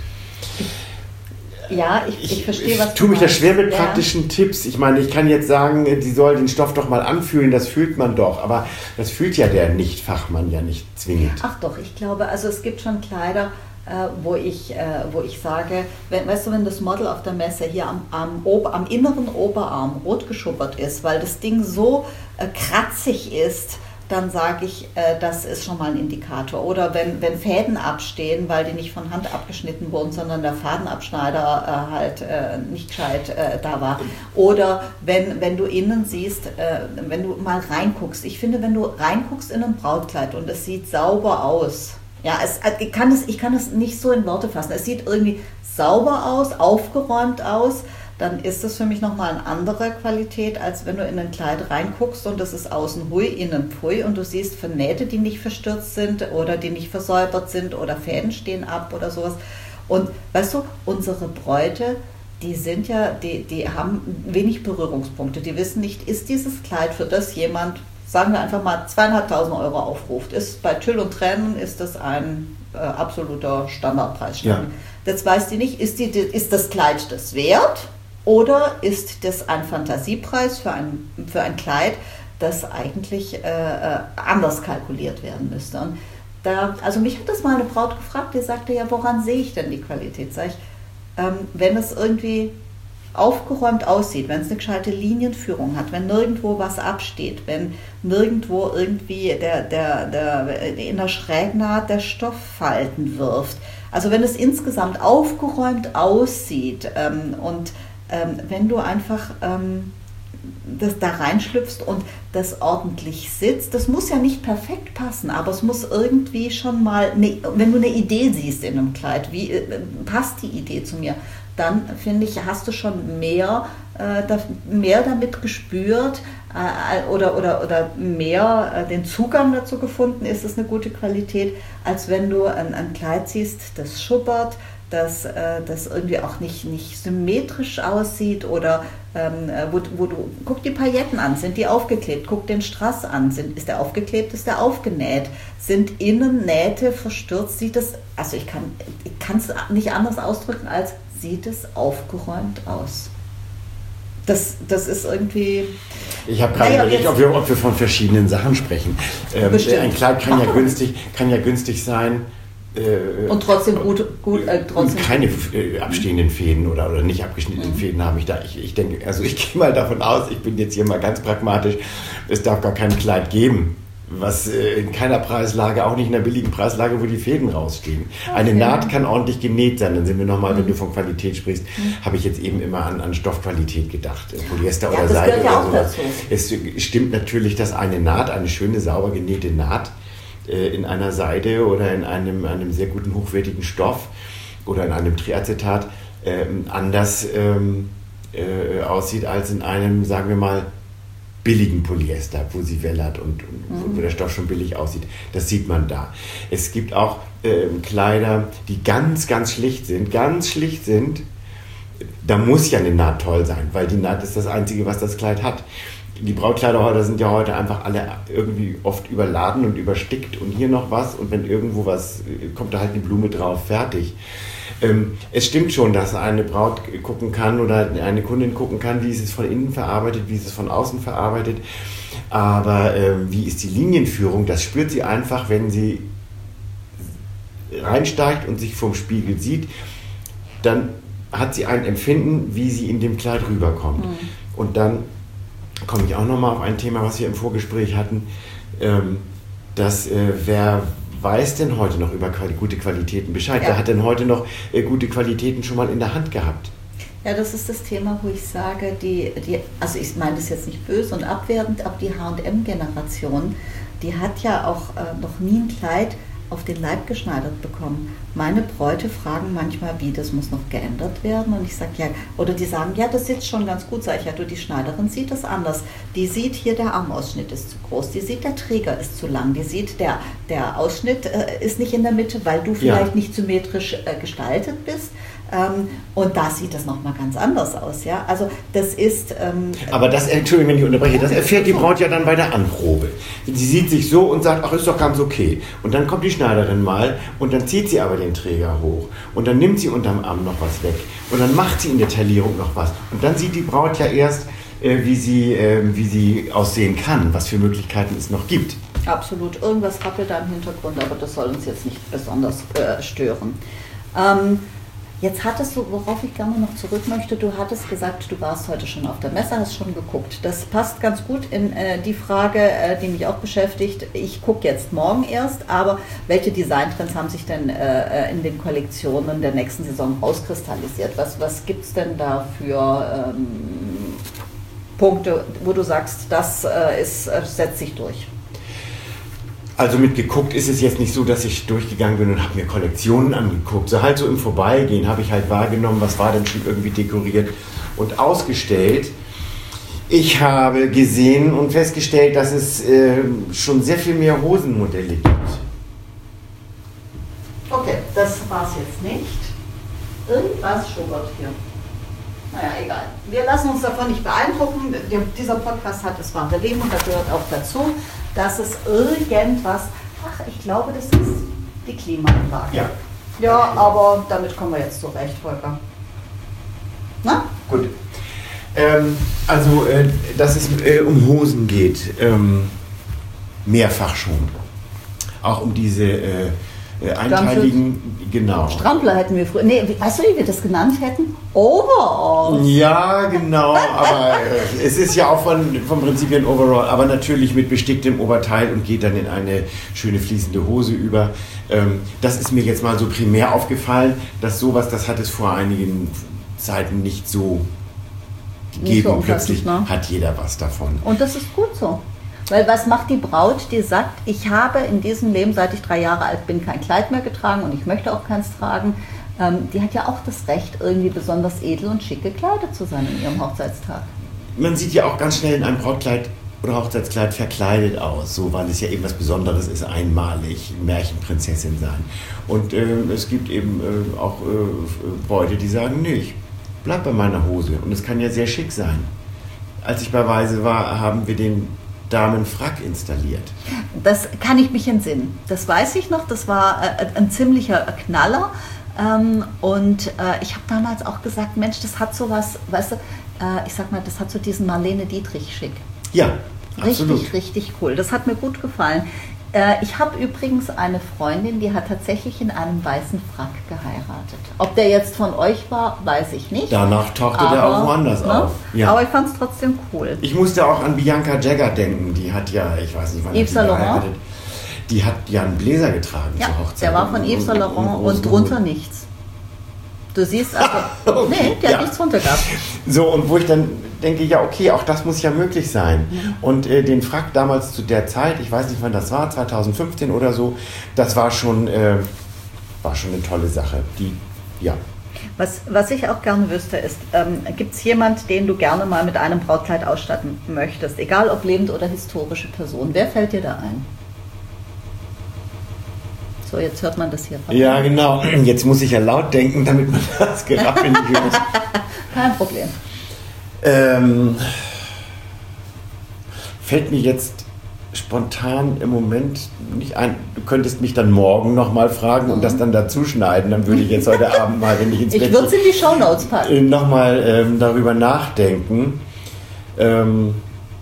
Ja, ich, ich, ich verstehe, was ich tue mich da schwer mit ja. praktischen Tipps. Ich meine, ich kann jetzt sagen, die soll den Stoff doch mal anfühlen, das fühlt man doch, aber das fühlt ja der Nicht-Fachmann ja nicht zwingend. Ach doch, ich glaube, also es gibt schon Kleider, äh, wo, ich, äh, wo ich sage, wenn, weißt du, wenn das Model auf der Messe hier am, am, Ober, am inneren Oberarm rot geschuppert ist, weil das Ding so äh, kratzig ist, dann sage ich, äh, das ist schon mal ein Indikator. Oder wenn, wenn Fäden abstehen, weil die nicht von Hand abgeschnitten wurden, sondern der Fadenabschneider äh, halt äh, nicht gescheit äh, da war. Oder wenn, wenn du innen siehst, äh, wenn du mal reinguckst. Ich finde, wenn du reinguckst in ein Brautkleid und es sieht sauber aus, ja, es, ich, kann es, ich kann es nicht so in Worte fassen. Es sieht irgendwie sauber aus, aufgeräumt aus, dann ist das für mich nochmal eine andere Qualität, als wenn du in ein Kleid reinguckst und das ist außen hui, innen pfui und du siehst Vernähte, die nicht verstürzt sind oder die nicht versäubert sind oder Fäden stehen ab oder sowas. Und weißt du, unsere Bräute, die sind ja, die, die haben wenig Berührungspunkte. Die wissen nicht, ist dieses Kleid für das jemand, sagen wir einfach mal, zweieinhalbtausend Euro aufruft. Ist bei Tüll und Tränen ist das ein äh, absoluter Standardpreis. Ja. Jetzt weiß die nicht, ist, die, ist das Kleid das wert? Oder ist das ein Fantasiepreis für ein, für ein Kleid, das eigentlich äh, anders kalkuliert werden müsste? Und da, also mich hat das mal eine Braut gefragt, die sagte, ja, woran sehe ich denn die Qualität? Sag ich, ähm, wenn es irgendwie aufgeräumt aussieht, wenn es eine gescheite Linienführung hat, wenn nirgendwo was absteht, wenn nirgendwo irgendwie der, der, der, in der Schrägnaht der Stoff Falten wirft. Also wenn es insgesamt aufgeräumt aussieht ähm, und Ähm, wenn du einfach ähm, das da reinschlüpfst und das ordentlich sitzt, das muss ja nicht perfekt passen, aber es muss irgendwie schon mal, ne, wenn du eine Idee siehst in einem Kleid, wie äh, passt die Idee zu mir, dann finde ich, hast du schon mehr, äh, da, mehr damit gespürt äh, oder, oder, oder mehr äh, den Zugang dazu gefunden, ist es eine gute Qualität, als wenn du ein, ein Kleid siehst, das schubbert, dass äh, das irgendwie auch nicht, nicht symmetrisch aussieht oder ähm, wo, wo du, guck die Pailletten an, sind die aufgeklebt, guck den Strass an, sind, ist der aufgeklebt, ist der aufgenäht, sind Innennähte verstürzt, sieht es, also ich kann es nicht anders ausdrücken, als sieht es aufgeräumt aus. Das, das ist irgendwie... Ich habe gerade naja, überlegt, ob wir, ob wir von verschiedenen Sachen sprechen. Ähm, ein Kleid kann ja, günstig, kann ja günstig sein, Äh, und trotzdem gut, gut äh, trotzdem und keine äh, abstehenden Fäden oder, oder nicht abgeschnittenen mhm. Fäden habe ich da. Ich, ich denke, also ich gehe mal davon aus, ich bin jetzt hier mal ganz pragmatisch, es darf gar kein Kleid geben, was äh, in keiner Preislage, auch nicht in der billigen Preislage, wo die Fäden rausstehen. Okay. Eine Naht kann ordentlich genäht sein. Dann sind wir nochmal, mhm. wenn du von Qualität sprichst, mhm. habe ich jetzt eben immer an, an Stoffqualität gedacht. Polyester ja, oder Seide ja oder sowas. Es stimmt natürlich, dass eine Naht, eine schöne, sauber genähte Naht, in einer Seide oder in einem, einem sehr guten, hochwertigen Stoff oder in einem Triacetat äh, anders ähm, äh, aussieht als in einem, sagen wir mal, billigen Polyester, wo sie wellert und, und mhm. wo der Stoff schon billig aussieht. Das sieht man da. Es gibt auch äh, Kleider, die ganz, ganz schlicht sind, ganz schlicht sind. Da muss ja eine Naht toll sein, weil die Naht ist das Einzige, was das Kleid hat. Die Brautkleider heute sind ja heute einfach alle irgendwie oft überladen und überstickt und hier noch was und wenn irgendwo was, kommt da halt eine Blume drauf, fertig. Ähm, es stimmt schon, dass eine Braut gucken kann oder eine Kundin gucken kann, wie ist es von innen verarbeitet, wie ist es von außen verarbeitet, aber ähm, wie ist die Linienführung, das spürt sie einfach, wenn sie reinsteigt und sich vom Spiegel sieht, dann hat sie ein Empfinden, wie sie in dem Kleid rüberkommt. Mhm. Und dann komme ich auch nochmal auf ein Thema, was wir im Vorgespräch hatten, ähm, dass äh, wer weiß denn heute noch über quali- gute Qualitäten Bescheid? Ja. Wer hat denn heute noch äh, gute Qualitäten schon mal in der Hand gehabt? Ja, das ist das Thema, wo ich sage, die, die, also ich meine das jetzt nicht böse und abwertend, aber die H und M-Generation, die hat ja auch äh, noch nie ein Kleid auf den Leib geschneidert bekommen. Meine Bräute fragen manchmal, wie, das muss noch geändert werden. Und ich sage, ja, oder die sagen, ja, das sitzt schon ganz gut. Sag ich, ja, du, die Schneiderin sieht das anders. Die sieht, hier der Armausschnitt ist zu groß. Die sieht, der Träger ist zu lang. Die sieht, der, der Ausschnitt äh, ist nicht in der Mitte, weil du vielleicht ja. nicht symmetrisch äh, gestaltet bist. Ähm, und da sieht das nochmal ganz anders aus. Ja? Also das ist... Ähm, Aber das, Entschuldigung, wenn ich unterbreche, das erfährt die Braut ja dann bei der Anprobe. Sie sieht sich so und sagt, ach, ist doch ganz okay. Und dann kommt die Schneiderin mal und dann zieht sie aber den Träger hoch. Und dann nimmt sie unterm Arm noch was weg. Und dann macht sie in der Taillierung noch was. Und dann sieht die Braut ja erst, äh, wie, sie, äh, wie sie aussehen kann, was für Möglichkeiten es noch gibt. Absolut. Irgendwas rappelt da im Hintergrund, aber das soll uns jetzt nicht besonders äh, stören. Ähm, Jetzt hattest du, worauf ich gerne noch zurück möchte, du hattest gesagt, du warst heute schon auf der Messe, hast schon geguckt. Das passt ganz gut in äh, die Frage, äh, die mich auch beschäftigt. Ich gucke jetzt morgen erst, aber welche Designtrends haben sich denn äh, in den Kollektionen der nächsten Saison rauskristallisiert? Was, was gibt es denn da für ähm, Punkte, wo du sagst, das äh, ist, äh, setzt sich durch? Also mit geguckt ist es jetzt nicht so, dass ich durchgegangen bin und habe mir Kollektionen angeguckt. So halt so im Vorbeigehen habe ich halt wahrgenommen, was war denn schon irgendwie dekoriert und ausgestellt. Ich habe gesehen und festgestellt, dass es äh, schon sehr viel mehr Hosenmodelle gibt. Okay, das war es jetzt nicht. Irgendwas schubbert hier. Naja, egal. Wir lassen uns davon nicht beeindrucken. Dieser Podcast hat das wahre Leben und da gehört auch dazu, dass es irgendwas, ach, ich glaube, das ist die Klimaanlage. Ja. Ja, aber damit kommen wir jetzt zurecht, Volker. Na? Gut. Ähm, also, äh, dass es äh, um Hosen geht, ähm, mehrfach schon. Auch um diese äh, äh, einteiligen, genau. Strampler hätten wir früher, nee, weißt du, wie wir das genannt hätten? Overalls. Ja, genau, aber äh, es ist ja auch von, vom Prinzip ein Overall, aber natürlich mit besticktem Oberteil und geht dann in eine schöne fließende Hose über. Ähm, das ist mir jetzt mal so primär aufgefallen, dass sowas, das hat es vor einigen Zeiten nicht so gegeben. So plötzlich ne? Hat jeder was davon. Und das ist gut so. Weil was macht die Braut, die sagt, ich habe in diesem Leben, seit ich drei Jahre alt bin, kein Kleid mehr getragen und ich möchte auch keins tragen. ähm, die hat ja auch das Recht, irgendwie besonders edel und schick gekleidet zu sein an ihrem Hochzeitstag. Man sieht ja auch ganz schnell in einem Brautkleid oder Hochzeitskleid verkleidet aus, so, weil es ja eben was Besonderes ist, einmalig, Märchenprinzessin sein. Und äh, es gibt eben äh, auch äh, Bräute, die sagen, nee, ich bleib bei meiner Hose. Und es kann ja sehr schick sein. Als ich bei Weise war, haben wir den Damenfrack installiert. Das kann ich mich entsinnen. Das weiß ich noch, das war äh, ein ziemlicher Knaller. Ähm, und äh, ich habe damals auch gesagt, Mensch, das hat so was, weißt du, äh, ich sag mal, das hat so diesen Marlene Dietrich-Schick. Ja, richtig, absolut. richtig cool. Das hat mir gut gefallen. Äh, ich habe übrigens eine Freundin, die hat tatsächlich in einem weißen Frack geheiratet. Ob der jetzt von euch war, weiß ich nicht. Danach tauchte aber, der auch woanders ne? auf. Ja. Aber ich fand es trotzdem cool. Ich musste auch an Bianca Jagger denken. Die hat ja, ich weiß nicht, wann Yves die Saint Laurent? geheiratet. Die hat ja einen Bläser getragen Ja, zur Hochzeit. der war von Yves Saint Laurent und, und drunter nichts. Du siehst also, okay, nee, der ja. hat nichts drunter gehabt. So, und wo ich dann denke, ja okay, auch das muss ja möglich sein. Mhm. Und äh, den Frack damals zu der Zeit, ich weiß nicht wann das war, zwanzig fünfzehn oder so, das war schon, äh, war schon eine tolle Sache. Die, ja. Was, was ich auch gerne wüsste ist, ähm, gibt es jemand, den du gerne mal mit einem Brautkleid ausstatten möchtest, egal ob lebend oder historische Person? Wer fällt dir da ein? So, jetzt hört man das hier. Ja, genau. Jetzt muss ich ja laut denken, damit man das Gerappel nicht hört. Kein Problem. Ähm, fällt mir jetzt spontan im Moment nicht ein. Du könntest mich dann morgen nochmal fragen mhm. und das dann dazu schneiden. Dann würde ich jetzt heute Abend mal, wenn ich ins Bett Ich würde es in die Shownotes packen. Nochmal ähm, darüber nachdenken. Ähm,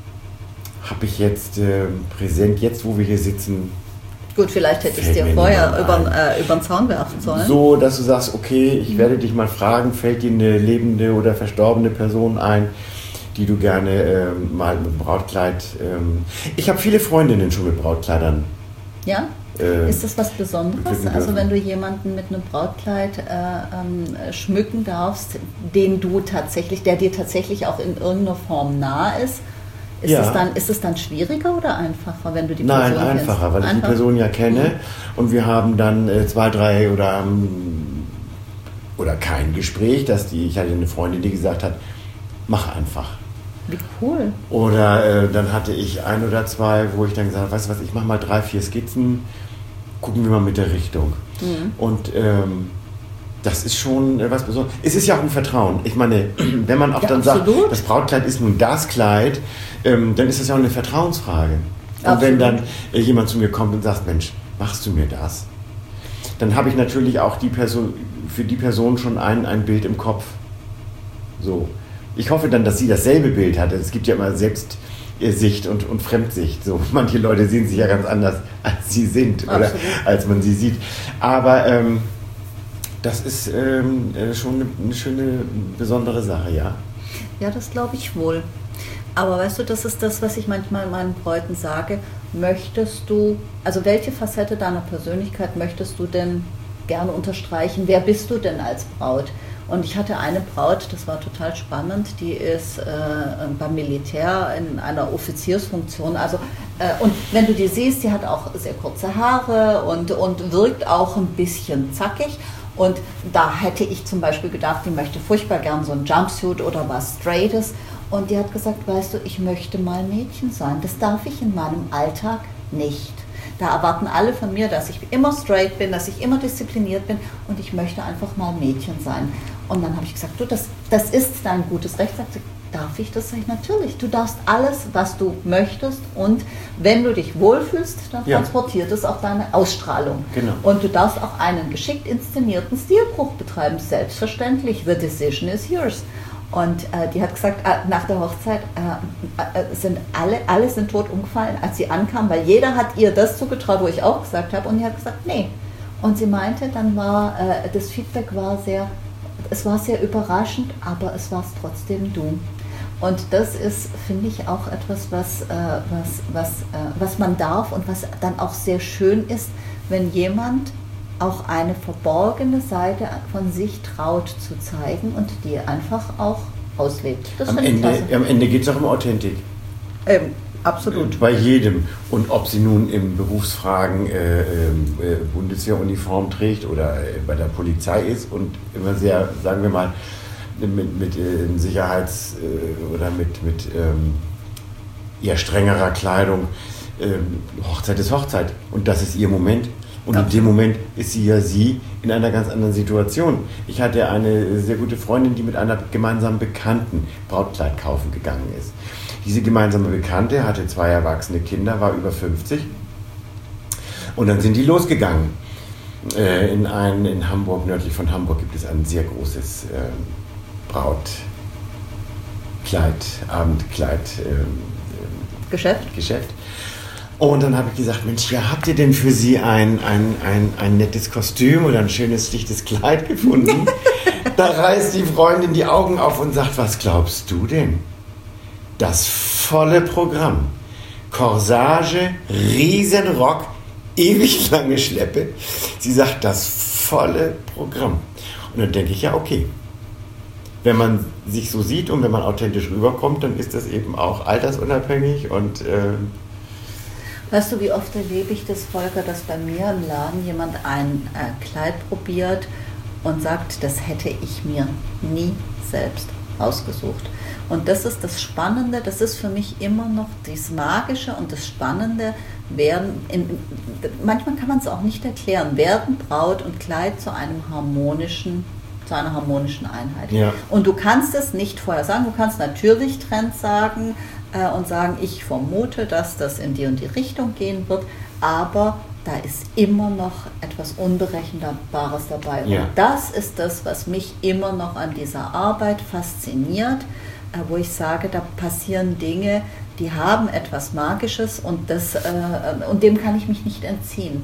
Habe ich jetzt äh, präsent, jetzt wo wir hier sitzen. Gut, vielleicht hätte ich es dir vorher über, äh, über den Zaun werfen sollen. So, dass du sagst, okay, ich mhm. werde dich mal fragen, fällt dir eine lebende oder verstorbene Person ein, die du gerne ähm, mal mit Brautkleid... Ähm ich habe viele Freundinnen schon mit Brautkleidern. Ja? Äh, Ist das was Besonderes? Also wenn du jemanden mit einem Brautkleid äh, ähm, schmücken darfst, den du tatsächlich, der dir tatsächlich auch in irgendeiner Form nah ist, Ist, ja. es dann, ist es dann schwieriger oder einfacher, wenn du die Person kennst? Nein, einfacher, weil ich Einfach? die Person ja kenne mhm. und wir haben dann äh, zwei, drei oder, ähm, oder kein Gespräch, dass die, ich hatte eine Freundin, die gesagt hat, mach einfach. Wie cool. Oder äh, dann hatte ich ein oder zwei, wo ich dann gesagt habe, weißt du was, ich mache mal drei, vier Skizzen, gucken wir mal mit der Richtung. Mhm. Und ähm, das ist schon was Besonderes. Es ist ja auch ein Vertrauen. Ich meine, wenn man auch ja, dann absolut. sagt, das Brautkleid ist nun das Kleid, ähm, dann ist das ja auch eine Vertrauensfrage. Und absolut. wenn dann äh, jemand zu mir kommt und sagt, Mensch, machst du mir das? Dann habe ich natürlich auch die Person, für die Person schon ein, ein Bild im Kopf. So. Ich hoffe dann, dass sie dasselbe Bild hat. Es gibt ja immer Selbstsicht und, und Fremdsicht. So. Manche Leute sehen sich ja ganz anders, als sie sind oder absolut. als man sie sieht. Aber ähm, das ist ähm, schon eine, eine schöne, besondere Sache, ja. Ja, das glaube ich wohl. Aber weißt du, das ist das, was ich manchmal meinen Bräuten sage. Möchtest du, also welche Facette deiner Persönlichkeit möchtest du denn gerne unterstreichen? Wer bist du denn als Braut? Und ich hatte eine Braut, das war total spannend, die ist äh, beim Militär in einer Offiziersfunktion. Also, äh, und wenn du die siehst, die hat auch sehr kurze Haare und, und wirkt auch ein bisschen zackig. Und da hätte ich zum Beispiel gedacht, die möchte furchtbar gern so ein Jumpsuit oder was Straightes. Und die hat gesagt, weißt du, ich möchte mal Mädchen sein. Das darf ich in meinem Alltag nicht. Da erwarten alle von mir, dass ich immer straight bin, dass ich immer diszipliniert bin und ich möchte einfach mal Mädchen sein. Und dann habe ich gesagt, du, das, das ist dein gutes Recht. Sagt sie, darf ich das? Sag ich, natürlich. Du darfst alles, was du möchtest und wenn du dich wohlfühlst, dann ja. transportiert es auch deine Ausstrahlung. Genau. Und du darfst auch einen geschickt inszenierten Stilbruch betreiben. Selbstverständlich. The decision is yours. Und äh, die hat gesagt, äh, nach der Hochzeit äh, äh, sind alle, alle sind tot umgefallen, als sie ankam, weil jeder hat ihr das zugetraut, wo ich auch gesagt habe. Und die hat gesagt, nee. Und sie meinte, dann war, äh, das Feedback war sehr, es war sehr überraschend, aber es war es trotzdem du. Und das ist, finde ich, auch etwas, was, äh, was, was, äh, was man darf und was dann auch sehr schön ist, wenn jemand auch eine verborgene Seite von sich traut zu zeigen und die einfach auch auslebt. Das am, Ende, am Ende geht es auch um Authentik. Ähm, Absolut. Bei jedem. Und ob sie nun in Berufsfragen äh, äh, Bundeswehruniform trägt oder äh, bei der Polizei ist und immer sehr, sagen wir mal, mit, mit äh, Sicherheits- äh, oder mit, mit ähm, eher strengerer Kleidung. Ähm, Hochzeit ist Hochzeit. Und das ist ihr Moment. Und in dem Moment ist sie ja sie in einer ganz anderen Situation. Ich hatte eine sehr gute Freundin, die mit einer gemeinsamen Bekannten Brautkleid kaufen gegangen ist. Diese gemeinsame Bekannte hatte zwei erwachsene Kinder, war über fünfzig. Und dann sind die losgegangen. Äh, in, ein, in Hamburg, nördlich von Hamburg, gibt es ein sehr großes äh, Brautkleid, Abendkleid äh, Geschäft. Geschäft. Und dann habe ich gesagt, Mensch, ja, habt ihr denn für sie ein, ein, ein, ein nettes Kostüm oder ein schönes, schlichtes Kleid gefunden? Da reißt die Freundin die Augen auf und sagt, was glaubst du denn? Das volle Programm. Corsage, Riesenrock, ewig lange Schleppe. Sie sagt, das volle Programm. Und dann denke ich, ja, okay. Wenn man sich so sieht und wenn man authentisch rüberkommt, dann ist das eben auch altersunabhängig und... Äh, Weißt du, wie oft erlebe ich das, Volker, dass bei mir im Laden jemand ein äh, Kleid probiert und sagt, das hätte ich mir nie selbst ausgesucht. Und das ist das Spannende, das ist für mich immer noch das Magische und das Spannende, werden, in, manchmal kann man es auch nicht erklären, werden Braut und Kleid zu einem harmonischen, zu einer harmonischen Einheit. Ja. Und du kannst es nicht vorher sagen, du kannst natürlich Trends sagen, und sagen, ich vermute, dass das in die und die Richtung gehen wird, aber da ist immer noch etwas Unberechenbares dabei. Ja. Und das ist das, was mich immer noch an dieser Arbeit fasziniert, wo ich sage, da passieren Dinge, die haben etwas Magisches und, das, und dem kann ich mich nicht entziehen.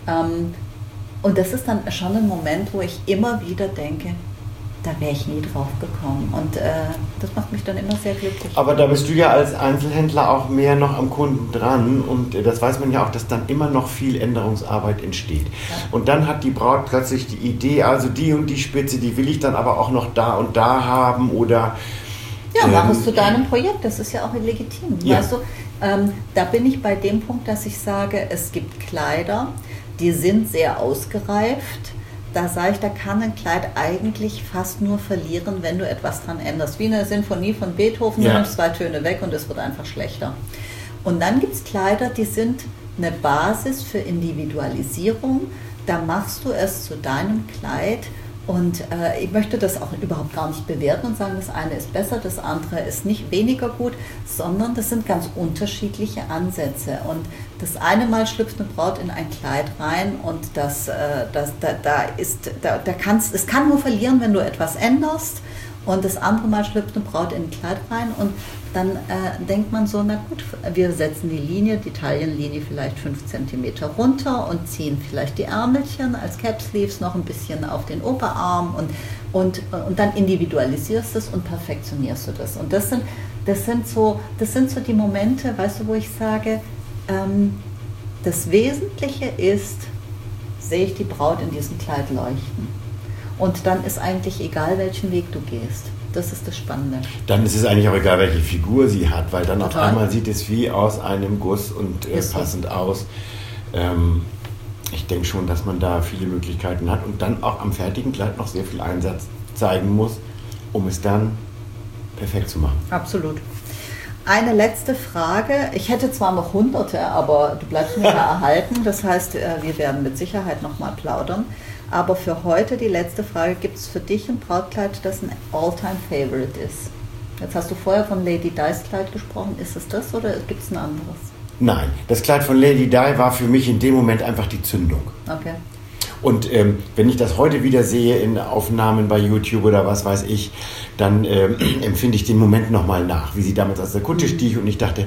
Und das ist dann schon ein Moment, wo ich immer wieder denke, da wäre ich nie drauf gekommen. Und äh, das macht mich dann immer sehr glücklich. Aber da bist du ja als Einzelhändler auch mehr noch am Kunden dran. Und das weiß man ja auch, dass dann immer noch viel Änderungsarbeit entsteht. Ja. Und dann hat die Braut plötzlich die Idee, also die und die Spitze, die will ich dann aber auch noch da und da haben. Oder ja, mach es ähm, zu deinem Projekt. Das ist ja auch legitim. Ja. Weißt du, ähm, da bin ich bei dem Punkt, dass ich sage, es gibt Kleider, die sind sehr ausgereift. Da sage ich, da kann ein Kleid eigentlich fast nur verlieren, wenn du etwas dran änderst. Wie eine Sinfonie von Beethoven, ja. Du nimmst zwei Töne weg und es wird einfach schlechter. Und dann gibt es Kleider, die sind eine Basis für Individualisierung. Da machst du es zu deinem Kleid. Und äh, ich möchte das auch überhaupt gar nicht bewerten und sagen, das eine ist besser, das andere ist nicht weniger gut, sondern das sind ganz unterschiedliche Ansätze. Und das eine Mal schlüpft eine Braut in ein Kleid rein und das, äh, das, da, da ist, da, da kannst, es kann nur verlieren, wenn du etwas änderst. Und das andere Mal schlüpft eine Braut in ein Kleid rein und dann äh, denkt man so, na gut, wir setzen die Linie, die Taillenlinie vielleicht fünf Zentimeter runter und ziehen vielleicht die Ärmelchen als Capsleeves noch ein bisschen auf den Oberarm und, und, und dann individualisierst du es und perfektionierst du das. Und das sind, das sind, so, das sind so die Momente, weißt du, wo ich sage, ähm, das Wesentliche ist, sehe ich die Braut in diesem Kleid leuchten. Und dann ist eigentlich egal, welchen Weg du gehst. Das ist das Spannende. Dann ist es eigentlich auch egal, welche Figur sie hat, weil dann Total. Auf einmal sieht es wie aus einem Guss und äh, passend aus. Ähm, ich denke schon, dass man da viele Möglichkeiten hat und dann auch am fertigen Kleid noch sehr viel Einsatz zeigen muss, um es dann perfekt zu machen. Absolut. Eine letzte Frage. Ich hätte zwar noch hunderte, aber du bleibst mir ja erhalten. Das heißt, wir werden mit Sicherheit nochmal plaudern. Aber für heute die letzte Frage. Gibt es für dich ein Brautkleid, das ein All-Time-Favorite ist? Jetzt hast du vorher von Lady Di's Kleid gesprochen. Ist es das oder gibt es ein anderes? Nein, das Kleid von Lady Di war für mich in dem Moment einfach die Zündung. Okay. Und ähm, wenn ich das heute wieder sehe in Aufnahmen bei YouTube oder was weiß ich, dann ähm, empfinde ich den Moment nochmal nach, wie sie damals aus der Kutsche stieg und ich dachte,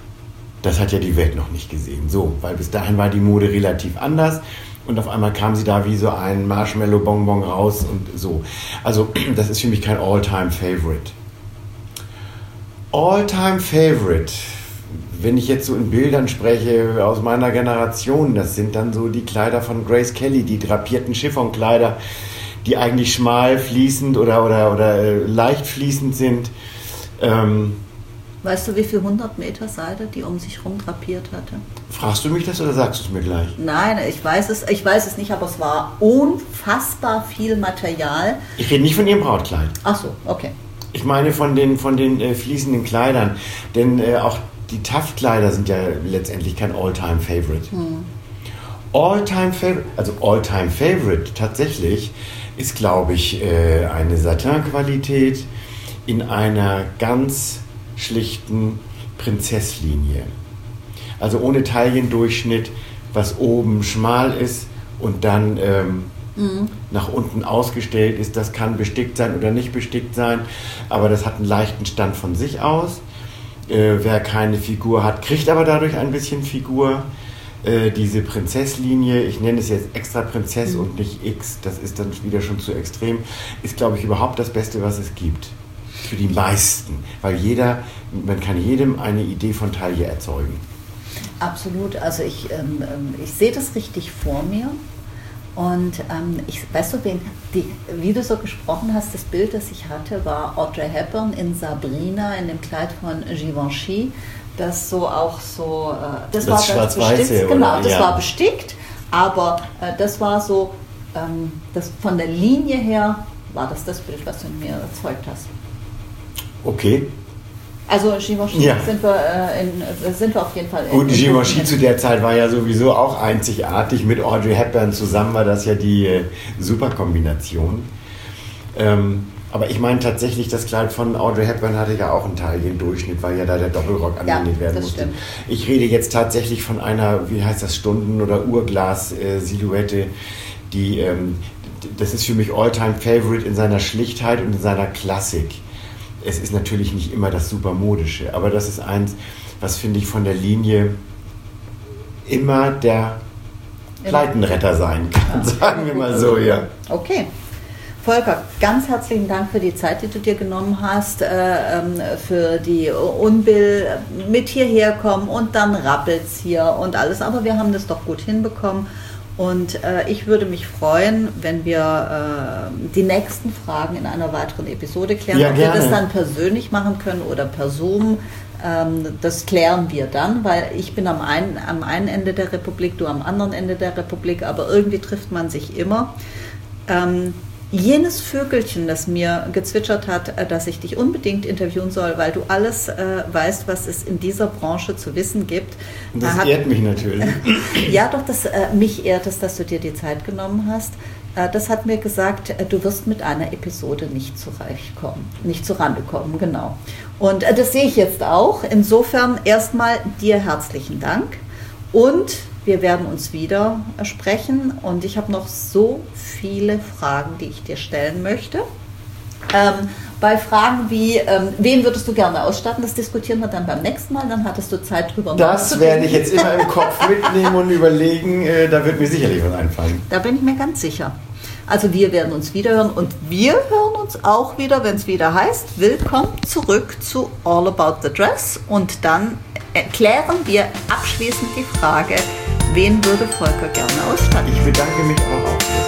das hat ja die Welt noch nicht gesehen. So, weil bis dahin war die Mode relativ anders. Und auf einmal kam sie da wie so ein Marshmallow-Bonbon raus und so. Also das ist für mich kein All-Time-Favorite. All-Time-Favorite, wenn ich jetzt so in Bildern spreche aus meiner Generation, das sind dann so die Kleider von Grace Kelly, die drapierten Chiffonkleider, die eigentlich schmal fließend oder, oder, oder leicht fließend sind. Ähm, Weißt du, wie viel hundert Meter Seide die um sich herum drapiert hatte? Fragst du mich das oder sagst du es mir gleich? Nein, ich weiß es, ich weiß es nicht, aber es war unfassbar viel Material. Ich rede nicht von ihrem Brautkleid. Ach so, okay. Ich meine von den, von den äh, fließenden Kleidern. Denn äh, auch die Taftkleider sind ja letztendlich kein All-Time-Favorite. Hm. All-Time-Favorite, also All-Time-Favorite tatsächlich, ist, glaube ich, äh, eine Satin-Qualität in einer ganz schlichten Prinzesslinie. Also ohne Taillendurchschnitt, was oben schmal ist und dann ähm, mhm. nach unten ausgestellt ist. Das kann bestickt sein oder nicht bestickt sein, aber das hat einen leichten Stand von sich aus. Äh, wer keine Figur hat, kriegt aber dadurch ein bisschen Figur. Äh, diese Prinzesslinie, ich nenne es jetzt extra Prinzess mhm. und nicht X, das ist dann wieder schon zu extrem, ist, glaube ich, überhaupt das Beste, was es gibt. Für die meisten, weil jeder, man kann jedem eine Idee von Taille erzeugen. Absolut, also ich, ähm, ich sehe das richtig vor mir und ähm, ich, weißt du, wen, die, wie du so gesprochen hast, das Bild, das ich hatte, war Audrey Hepburn in Sabrina, in dem Kleid von Givenchy, das so auch so, äh, das, das war das bestickt, genau, das ja. war bestickt, aber äh, das war so, ähm, das, von der Linie her war das das Bild, was du in mir erzeugt hast. Okay. Also Givenchy ja. sind, wir, äh, in, sind wir auf jeden Fall... Gut, Givenchy zu der Zeit war ja sowieso auch einzigartig. Mit Audrey Hepburn zusammen war das ja die äh, Superkombination. Ähm, aber ich meine tatsächlich, das Kleid von Audrey Hepburn hatte ja auch einen Taillendurchschnitt, weil ja da der Doppelrock angenäht ja, werden musste. Stimmt. Ich rede jetzt tatsächlich von einer, wie heißt das, Stunden- oder Uhrglas-Silhouette, die... Ähm, das ist für mich All-Time-Favorite in seiner Schlichtheit und in seiner Klassik. Es ist natürlich nicht immer das Supermodische, aber das ist eins, was, finde ich, von der Linie immer der Pleitenretter sein kann, ja. sagen wir mal so, ja. Okay. Volker, ganz herzlichen Dank für die Zeit, die du dir genommen hast, äh, für die Unbill mit hierher kommen und dann rappelt's hier und alles, aber wir haben das doch gut hinbekommen. Und äh, ich würde mich freuen, wenn wir äh, die nächsten Fragen in einer weiteren Episode klären. Ja, ob gerne. Wir das dann persönlich machen können oder per Zoom, ähm, das klären wir dann, weil ich bin am einen, am einen Ende der Republik, du am anderen Ende der Republik, aber irgendwie trifft man sich immer. Ähm, Jenes Vögelchen, das mir gezwitschert hat, dass ich dich unbedingt interviewen soll, weil du alles äh, weißt, was es in dieser Branche zu wissen gibt. Das hat, ehrt mich natürlich. Ja, doch, das, äh, mich ehrt es, dass du dir die Zeit genommen hast. Äh, das hat mir gesagt, äh, du wirst mit einer Episode nicht zurechtkommen, nicht zurande kommen, genau. Und äh, das sehe ich jetzt auch. Insofern erstmal dir herzlichen Dank und wir werden uns wieder sprechen und ich habe noch so viele Fragen, die ich dir stellen möchte. Ähm, bei Fragen wie, ähm, wen würdest du gerne ausstatten, das diskutieren wir dann beim nächsten Mal, dann hattest du Zeit drüber nachzudenken. Das werde ich jetzt immer im Kopf mitnehmen und überlegen, äh, da wird mir sicherlich was einfallen. Da bin ich mir ganz sicher. Also wir werden uns wiederhören und wir hören uns auch wieder, wenn es wieder heißt, willkommen zurück zu All About the Dress und dann erklären wir abschließend die Frage, wen würde Volker gerne ausstatten? Ich bedanke mich auch.